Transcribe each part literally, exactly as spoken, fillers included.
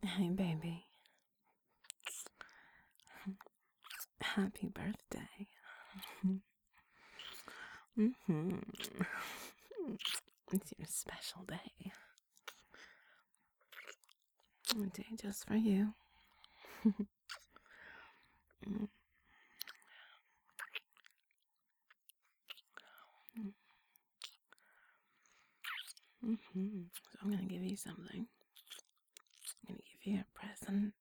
Hey, baby. Happy birthday. Mm-hmm. It's your special day. A day just for you. Mm-hmm. So I'm gonna give you something. I'm gonna give you a present.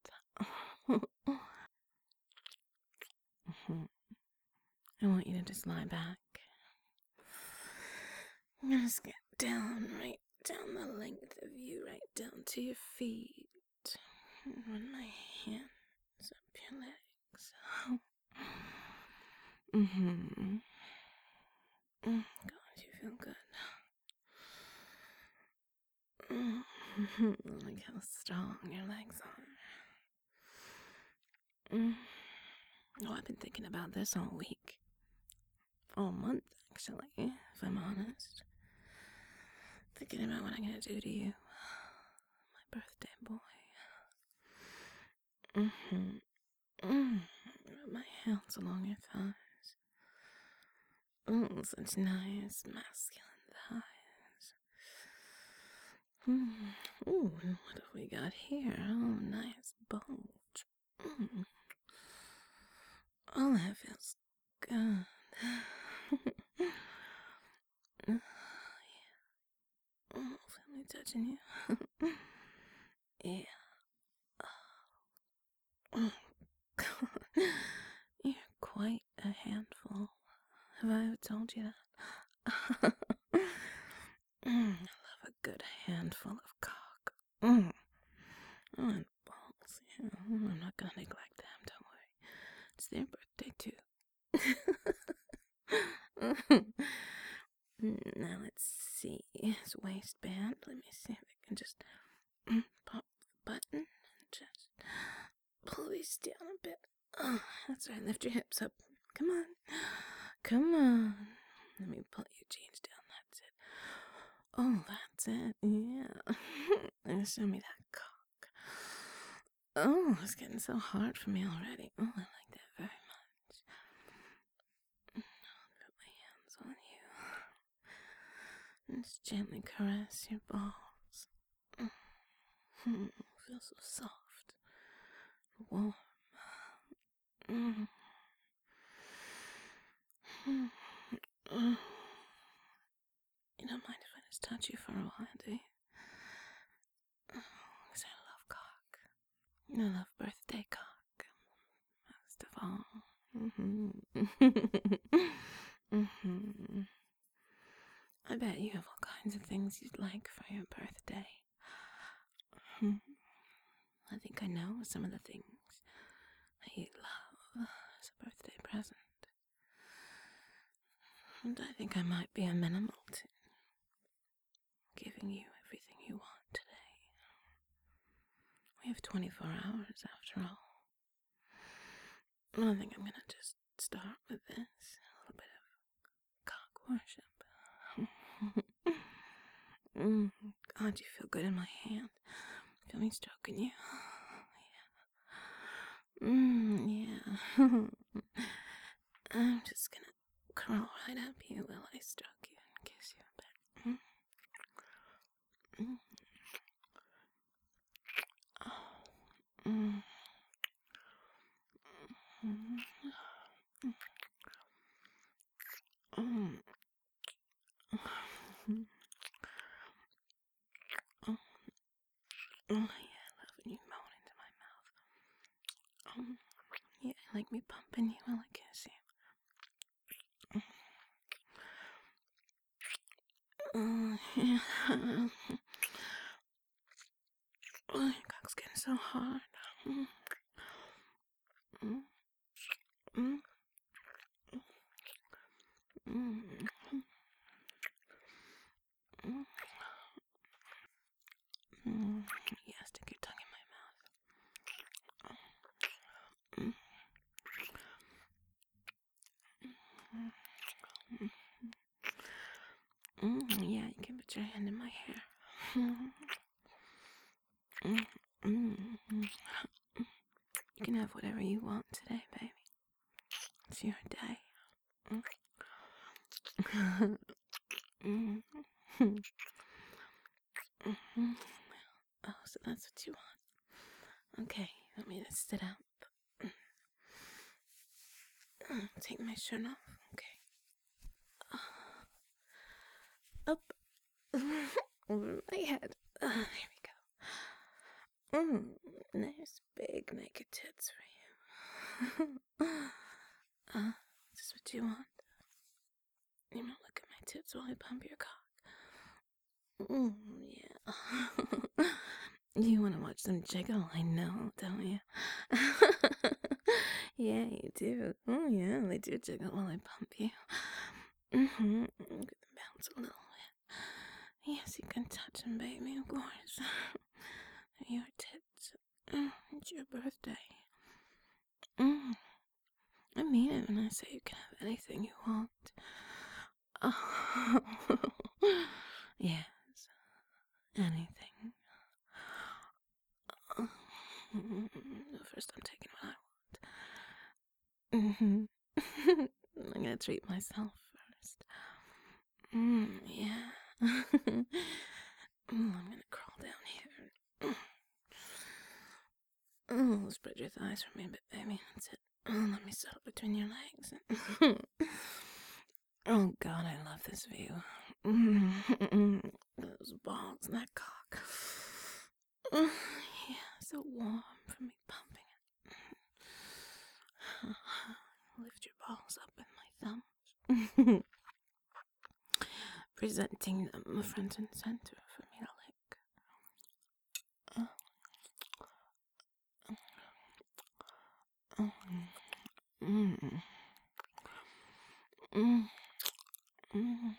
Mhm. I want you to just lie back. I'm gonna just get down, right down the length of you, right down to your feet. And run my hands up your legs. Mm-hmm. Mm, God, you feel good. Mm. Like how strong your legs are. Mm. Oh, I've been thinking about this all week. All month, actually, if I'm honest. Thinking about what I'm gonna do to you. My birthday boy. Mm-hmm. Mm. Rub my hands along your thighs. Oh, such nice masculine thighs. Mm. Ooh, what have we got here? Oh, nice bulge. Mm. Oh, that feels good. Oh, yeah. Oh, feel me touching you. Yeah. Oh, God. You're quite a handful. Have I ever told you that? Mm, I love a good handful of cock. Mm. Oh, and balls. Yeah. Mm, I'm not gonna neglect them, don't worry. It's their birthday, too. Now let's see his waistband. Let me see if I can just mm, pop the button and just pull these down a bit. Oh, that's right. Lift your hips up. Come on. Come on. Let me pull your jeans down. That's it. Oh, that's it. Yeah. And show me that cock. Oh, it's getting so hard for me already. Oh, I like that very much. I'll put my hands on you and just gently caress your balls. Mm, feel so soft, warm. Mm. Mm. Mm. You don't mind if I just touch you for a while, do you? Because I love cock. I love birthday cock. Most of all. Mm-hmm. Mm-hmm. I bet you have all kinds of things you'd like for your birthday. Hmm. I think I know some of the things that you'd love as a birthday present. And I think I might be amenable to giving you everything you want today. We have twenty-four hours after all. I think I'm gonna just start with this. A little bit of cock worship. Mm, God, you feel good in my hand. Feel me stroking you. Yeah. Mm, yeah. I'm just gonna crawl right up you while I stroke you and kiss you a bit. Mm. Mm. Oh. Mm. Mm. Mm. Mm. Oh. Oh, yeah, I love when you moan into my mouth. Um, yeah, I like me pumping you while I kiss you. Oh, yeah. Oh, your cock's getting so hard. Mm. Mm. Mm. Mm. Mm. Mm. Yeah, stick your tongue in my mouth. Mm. Mm. Yeah, you can put your hand in my hair. Mm. Mm. Mm. You can have whatever you want today, baby. It's your day. Mm. Mm. Mm. Oh, so that's what you want. Okay, let me just sit up. Take my shirt off. Okay. Up. Over my head. Uh, here we go. Mm, nice big naked tits for you. uh, is this what you want? You wanna look at my tits while I pump your cock? Mm, yeah. You wanna watch them jiggle? I know, don't you? Yeah, you do. Oh, yeah, they do jiggle while I pump you. Mm-hmm. Look at them bounce a little bit. Yes, you can touch them, baby, of course. They're your tits. Mm, it's your birthday. Mm. I mean it when I say you can have anything you want. Oh. Yes, anything. Oh. First, I'm taking what I want. Mm-hmm. I'm gonna treat myself first. Mm, yeah. Mm, I'm gonna crawl down here. Oh, spread your thighs for me a bit, baby. That's it. Oh, let me settle between your legs. Oh, God, I love this view. Those balls, that cock. Yeah, so warm from me pumping it. Lift your balls up with my thumbs. Presenting them front and center for me to lick. Mm. Mm. Mm.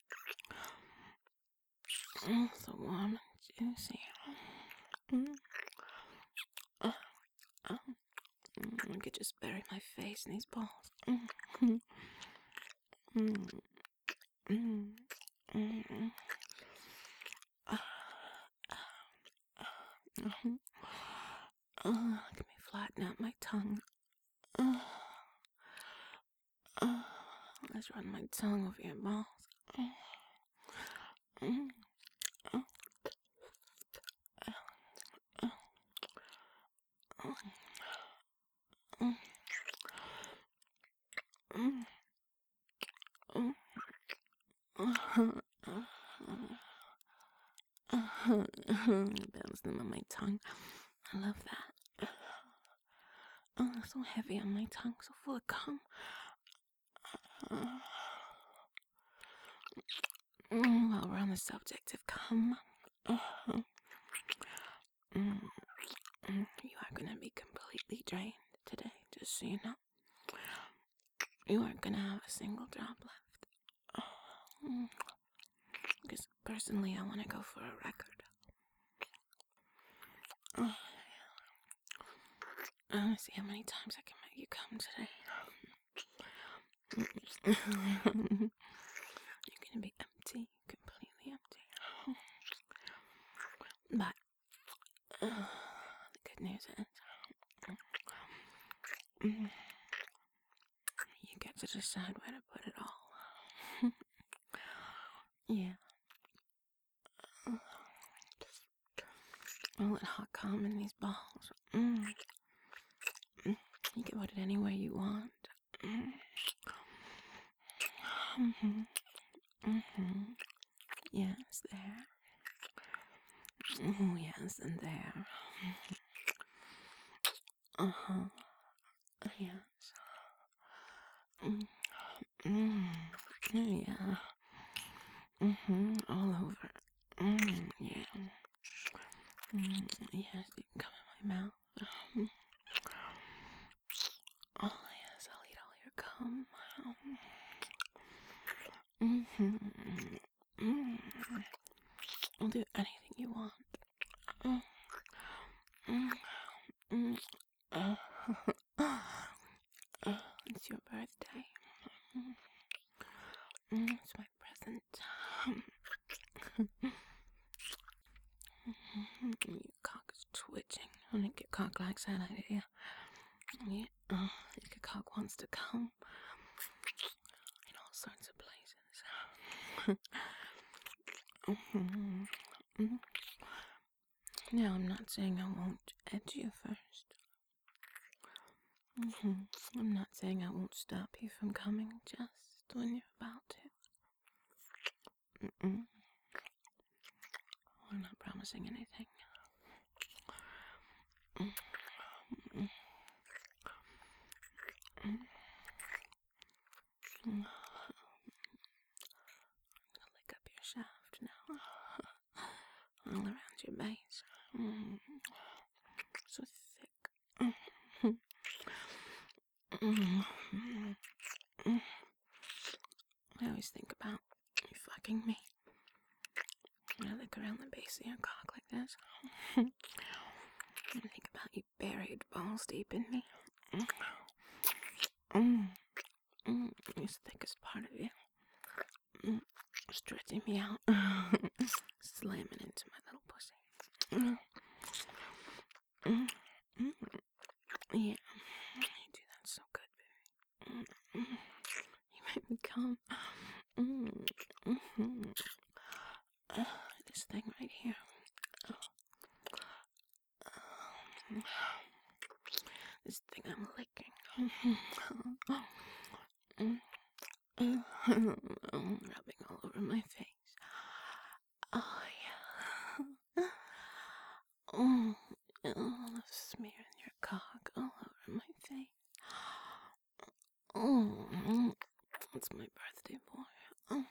Mm. So warm and juicy. Mm. Uh, uh. I could just bury my face in these balls. Mm. Mm. Mm. Mm. Uh, uh, uh, let me flatten out my tongue. Uh, uh, let's run my tongue over your balls. Mm. Uh, uh, uh, uh, uh, mm. Mm. Uh, uh, uh, bounce them on my tongue. I love that. Oh, so heavy on my tongue, so full of cum. Uh, mm, while we're on the subject of cum, uh, mm, mm, you are gonna be completely drained today, just so you know. You aren't gonna have a single drop left. Mm, because personally, I want to go for a record. Uh, I want to see how many times I can make you come today. You're gonna be empty, completely empty. But uh, the good news is, mm, you get to decide where to put it all. Yeah. I'll let hot cum in these balls. Mm. Mm. You can put it anywhere you want. Mm. Mm-hmm. Mm-hmm. Yes, there. Oh, yes, and there. Uh-huh. Yes. Mm. Mm. Yeah. Mm-hmm. All over. Mm. Yeah. Mm. Yes, you can come in my mouth. Mm. Oh, yes, I'll eat all your cum. Mm-hmm. Mm. I'll do anything you want. Mm. Mm. Mm. Uh, uh, it's your birthday. Mm. Mm. It's my present. Your cock is twitching. I think your cock likes that idea. Yeah, uh, if your cock wants to come in all sorts of places. Mm-hmm. Now, I'm not saying I won't edge you first. Mm-hmm. I'm not saying I won't stop you from coming just when you're about to. Mm-mm. I'm not promising anything. Mm-mm. Mm-mm. I'm gonna lick up your shaft now. All around your base. Mm. So thick. Mm. Mm. I always think about you fucking me. I lick around the base of your cock like this. I think about you buried balls deep in me. Mm. Mm. It's the thickest part of you. Mm. Stretching me out. Slamming into my little pussy. Mm. Mm. Mm. Yeah. You do that so good, baby. Mm. Mm. You make me come. Mm. Mm-hmm. Uh, this thing right here. Uh, this thing I'm licking. Rubbing all over my face. Oh, yeah. Oh, oh, smearing your cock all over my face. Oh, it's my birthday boy. Oh.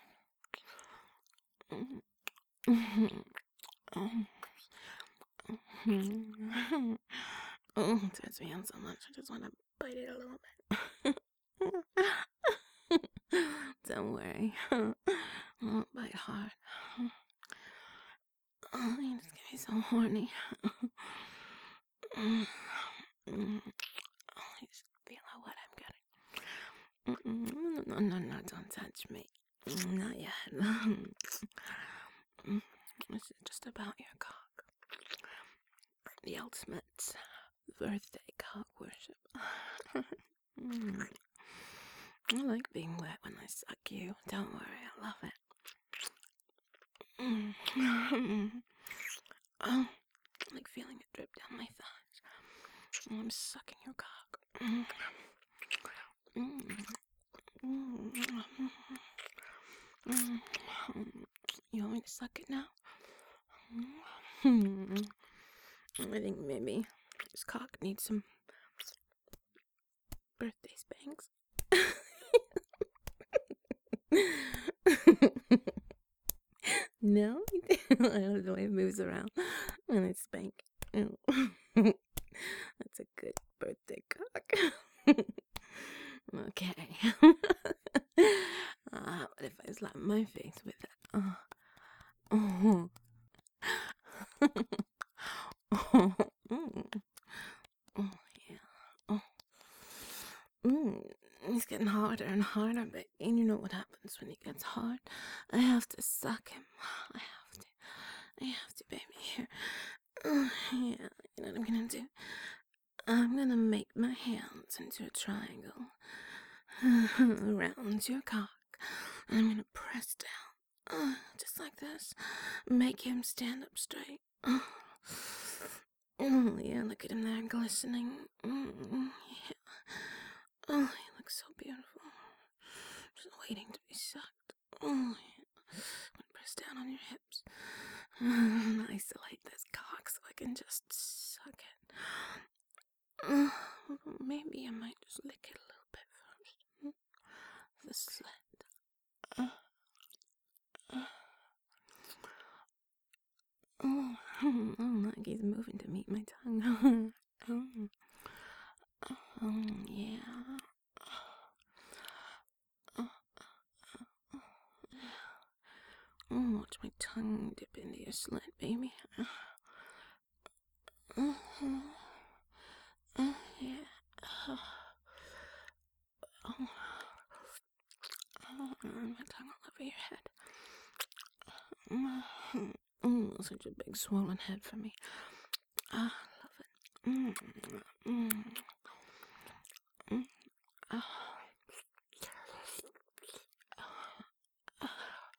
Oh, it turns me on so much. I just want to bite it a little bit. Don't worry. I won't bite hard. Oh, you just get me so horny. Oh, you just feel how wet I'm getting. No, no, no, don't touch me. Not yet. This is just about your cock. The ultimate birthday cock worship. mm. I like being wet when I suck you. Don't worry, I love it. Mm. Oh, I like feeling it drip down my thighs. I'm sucking your cock. Mm. Mm. Mm. You want me to suck it now? Mm. I think maybe this cock needs some birthday spanks. No? I love the way it moves around when it's spank. That's a good birthday cock. Okay. uh, what if I slap my face with it? Uh, oh. Oh, mm. Oh, yeah. Oh. Mm. He's getting harder and harder, but you know what happens when he gets hard. I have to suck him. I have to. I have to, baby. Here. Oh, yeah. You know what I'm gonna do? I'm gonna make my hands into a triangle around your cock. And I'm gonna press down. Uh, just like this. Make him stand up straight. Oh, yeah, look at him there glistening. Mm, yeah. Oh, he looks so beautiful. Just waiting to be sucked. Oh, yeah. I'm gonna press down on your hips. Uh, isolate this cock so I can just suck it. Uh, maybe I might just lick it a little bit first. The slit. Uh, uh. Oh, oh, look, he's moving to meet my tongue. oh, oh, yeah. Oh, oh, watch my tongue dip into your slit, baby. Uh, uh, uh, yeah. Oh, oh, oh, my tongue all over your head. Oh, oh, such a big swollen head for me. Ah, I love it. Mm, mm, mm, ah, ah,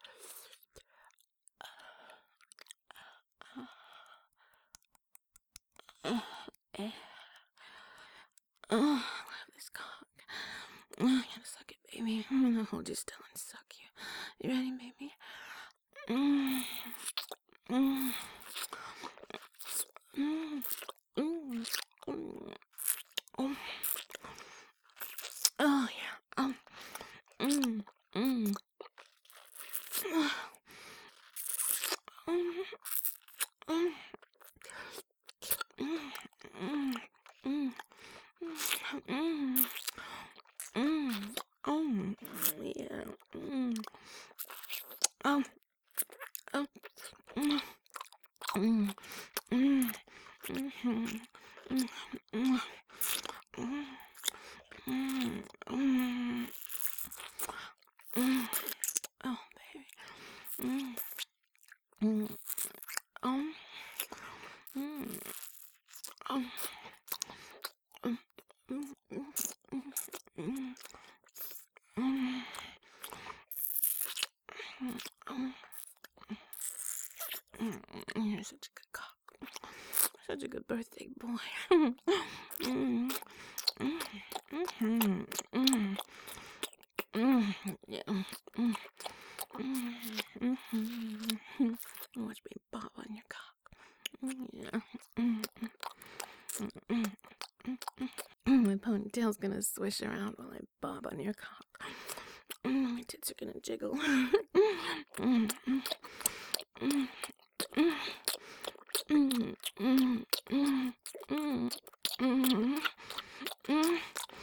ah, eh. Oh, I love this cock. Oh, I gotta suck it, baby. I'm gonna hold you still and suck you. You ready, baby? Mm, mm, mm, mm, mm. Oh, oh yeah. Um, mm, mm. Mm, mm, mm, mm, mm, mm, mm, mm. Oh, yeah. Mm. Um, um, mm, mm, mm, mhm, mm, mm, mm, mm, mm, mm. Oh, baby. Mm, mm, um, mm, um, mm, mm, mm, mm, mm, mm, mm. You're such a good cock. Such a good birthday boy. Mm, mm, mhm, mm, mm, yeah. Mm, mm, mhm. Watch me bob on your cock. Mm, yeah. Mm, mm, mm, mm. Mm, my ponytail's gonna swish around while I bob on your cock. Mm, my tits are gonna jiggle. Mm, mm, mm, mm, mm, mm, mm, mm, mm, mm, mm,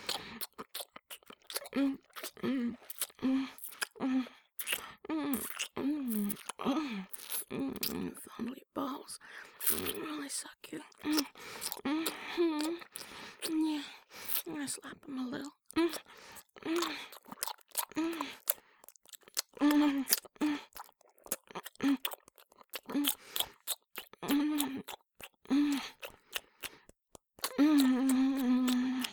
mm, mm, mm, mm, mm, mm, mm, mm, fondly balls. Mm, really suck you. Mm, mm, mm, yeah, I'm gonna slap him a little. Mm, mm, mm, mm, mm, mm, mm, mm, mm, mm,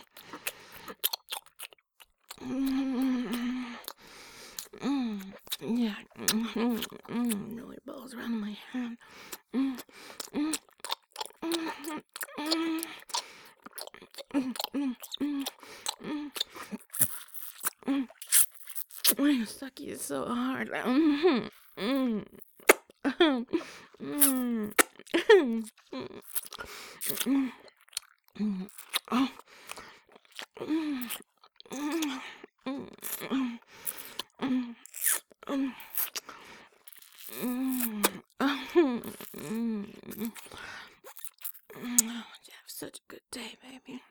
mm, mm, yeah, mm, mm, really balls around my hand. Mm, mm, mm, mm, mm, mm, mm, mm, mm. I suck you so hard. Mm, mm, mm, mm, mm, mm. Oh, mm, mm, mm, mm, mm, mm, mm, mm, mm. You have such a good day, baby.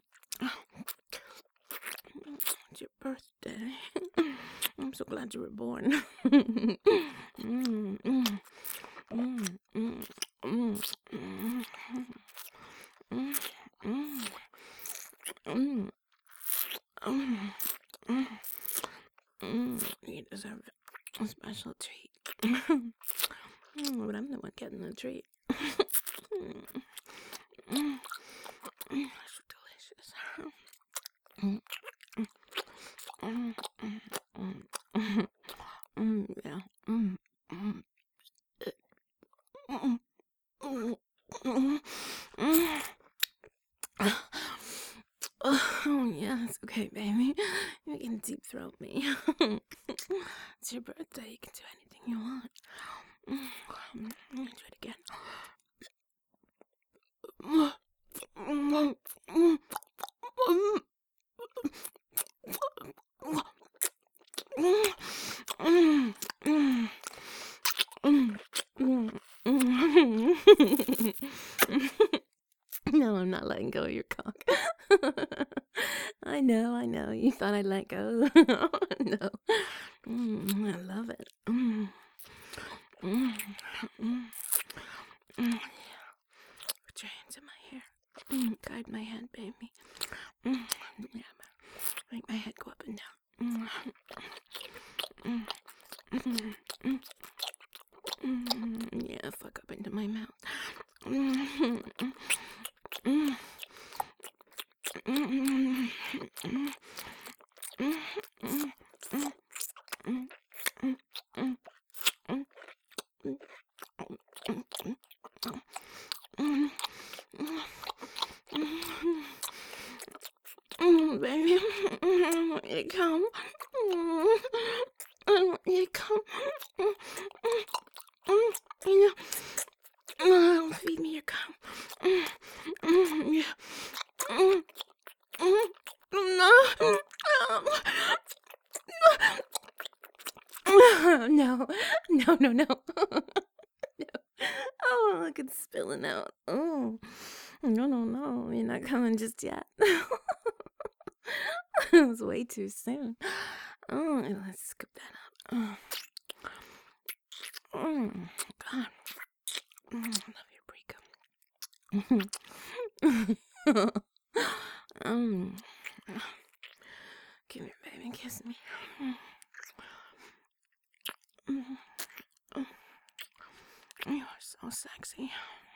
It's your birthday. I'm so glad you were born. Mm, mm, mm, mm, mm, mm, mm, mm, mm, mm, mm, mm, mm. You deserve a special treat. Mm, but I'm the one getting the treat. Mm, mm, mm, so delicious. Mm, mm, mm, mm, mm, mm, yeah. Mm, mm, mm, mm, mm, mm. Oh, yes. Okay, baby. You can deep throat me. It's your birthday. You can do anything you want. Mm, Let me do it again. No, I'm not letting go of your cock. I know, I know. You thought I'd let go. No. Mm, I love it. Mm, mm, mm, mm. Put your hands in my hair. Mm, guide my head, baby. Mm, yeah, make my head go up and down. Mm, mm, mm, mm, mm. Yeah, fuck up into my mouth. Mm, mm, mm. Baby, I want you to come. I want you to come. You know, feed me your cum. Yeah. No, no, no, no. Oh, look, it's spilling out. Oh, no, no, no. You're not coming just yet. It was way too soon. Oh, let's scoop that up. Oh, oh God. Mm, I love your pre-cum. um, Come here, baby. Kiss me. You are so sexy.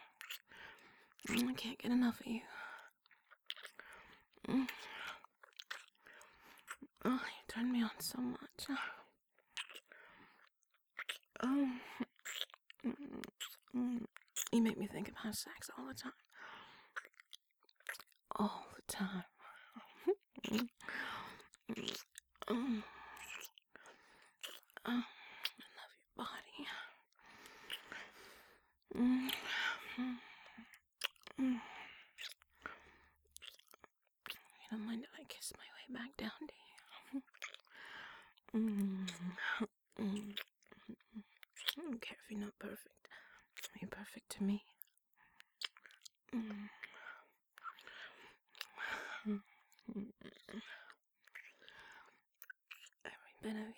I can't get enough of you. Oh, you turn me on so much. Oh, you make me think about sex all the time. All the time. Oh, I love your body. Mm. Mm. You don't mind if I kiss my way back down to you? Mm. Mm. I don't care if you're not perfect. You're perfect to me. Mm. Every bit of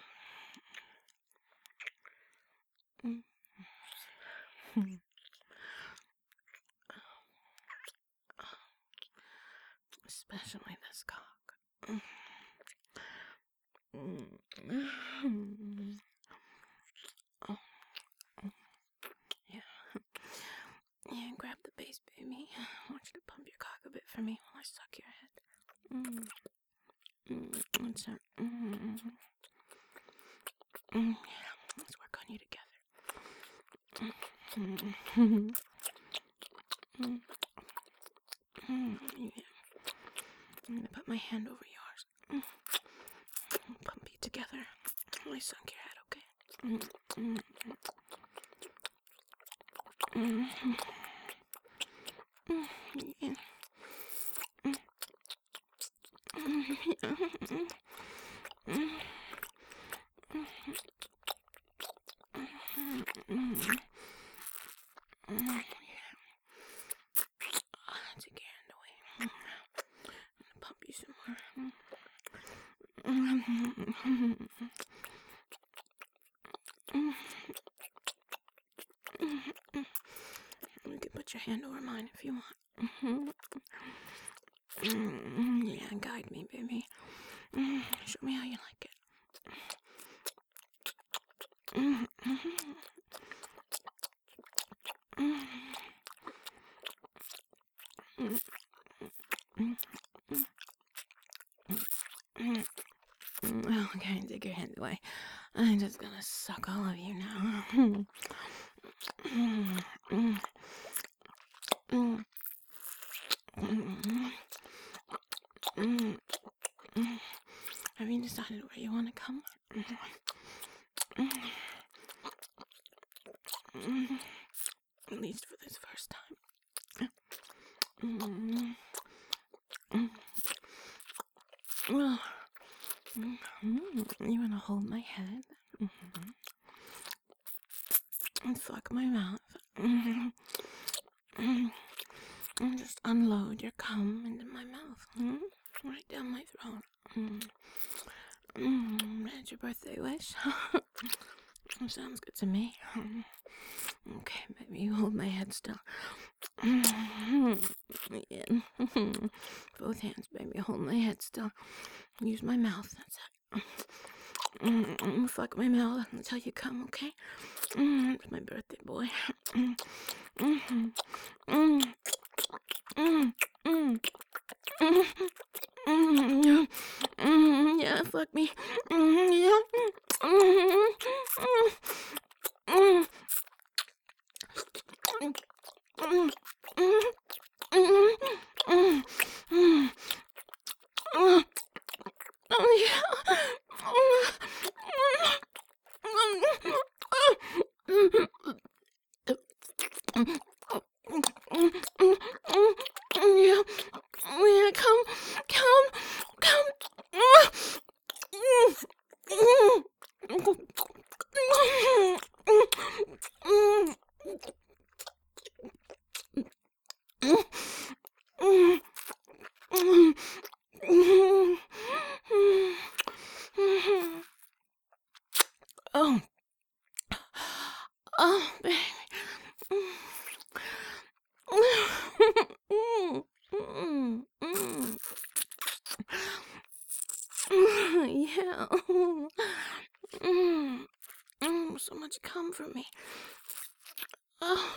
you. Mm. Especially this cock. Mm. Oh. Yeah. Yeah, grab the base, baby. I want you to pump your cock a bit for me while I suck your head. Mm. Mm. That's it. Mm. Mm. Yeah, let's work on you together. Mm. Mm. Mm. Yeah. I'm gonna put my hand over yours. Mm. Pump you together. I sunk your head, okay? Mm. Mm. Mm. Mm. Yeah. Mm. Mm. Mm. Mm. Mm. Take your hand away. I'm gonna pump you some more. You can put your hand over mine if you want. Yeah, guide me, baby. Show me how you like it. Okay, take your hand away. I'm just gonna suck all of you now. Have you decided where you want to come? At least for this first time. Well, you want to hold my head and fuck my mouth and just unload your cum into my mouth, right down my throat. That's your birthday wish. Sounds good to me. Okay, baby, you hold my head still. Yeah. Both hands, baby, hold my head still. Use my mouth. That's it. Fuck my mouth until you come, okay? It's my birthday, boy. Mm, mm, yeah, fuck me. Mm, yeah. Mm, mm, mm, mm, mm, mm, mm, mm, mm. Oh, yeah. Yeah, yeah, come, come, come. Oh, oh, baby. Yeah. Mm, mm, so much come from me. Oh.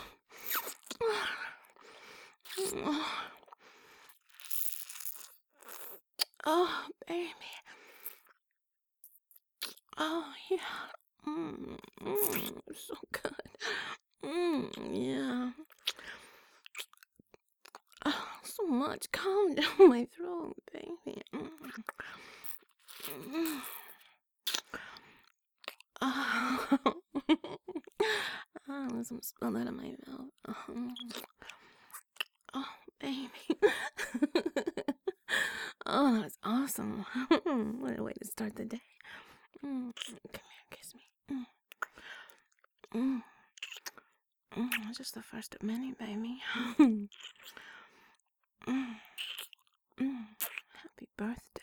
Oh, baby. Oh, yeah. Mm, mm, so good. Mm, yeah. Oh, so much calm down my throat, baby. Mm. Mm. Oh. Oh, let me spill that in my mouth. Oh, oh baby. Oh, that's awesome. What a way to start the day. Mm. Come here, kiss me. Mm. Mm. Mm. Just the first of many, baby. Mm. Mm. Happy birthday.